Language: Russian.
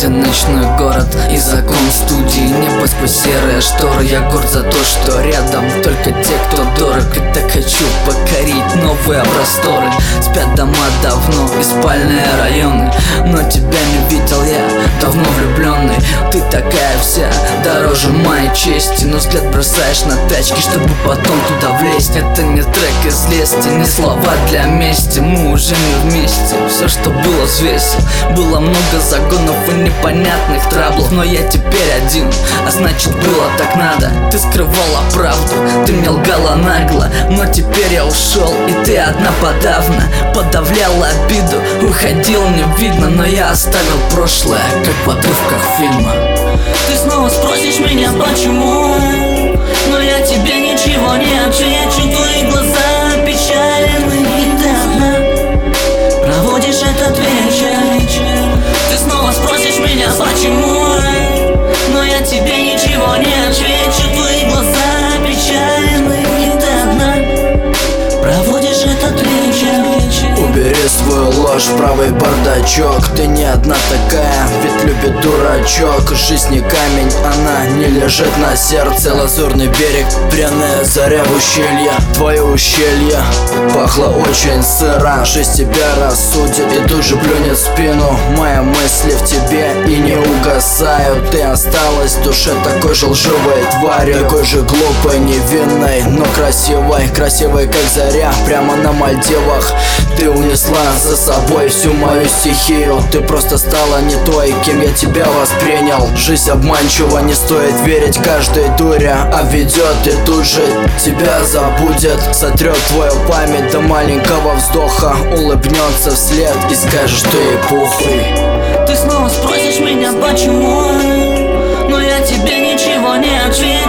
ты ночной город и закон студии. Небо серая штора, я горд за то, что рядом только те, кто дорог. И так хочу покорить новые просторы. Спят дома давно и спальные районы, но тебя не видел я, давно влюбленный. Ты такая вся, дороже моей чести, но взгляд бросаешь на тачки, чтобы потом туда влезть. Это не трек из лести, не слова для мести. Мы уже не вместе, все, что было, взвесил. Было много загонов и непонятных траблов, но я теперь один, а значит было так надо. Ты скрывала правду, ты мне лгала нагло, но теперь я ушел, и ты одна подавно. Подавляла обиду, уходил не видно, но я оставил прошлое, как в отрывках фильма. Ты снова спросишь меня, почему, но я тебе ничего не отвечу. Твои глаза опечалены, и ты одна проводишь этот вечер. Ты снова спросишь меня, почему, но я тебе ничего не отвечу. Твои глаза опечалены, и ты одна проводишь этот вечер. Убери свою ложь в правый бардачок. Ты не одна такая, ведь любит дурачок. Жизнь не камень, она не лежит на сердце. Лазурный берег, пряная заря в ущелье. Твое ущелье пахло очень сыро. Жизнь тебя рассудит и тут же плюнет в спину. Мои мысли в тебе и не угасают. Ты осталась в душе такой же лживой тварью, такой же глупой, невинной, но красивой. Красивой, как заря, прямо на Мальдивах. Ты унесла за собой всю мою стихию. Ты просто стала не той, кем я тебя воспринял. Жизнь обманчива, не стоит верить каждой дуре, а ведет и тут же тебя забудет. Сотрет твою память до маленького вздоха, улыбнется вслед и скажет, что ей похуй. Ты снова спросишь меня, почему, но я тебе ничего не отвечу.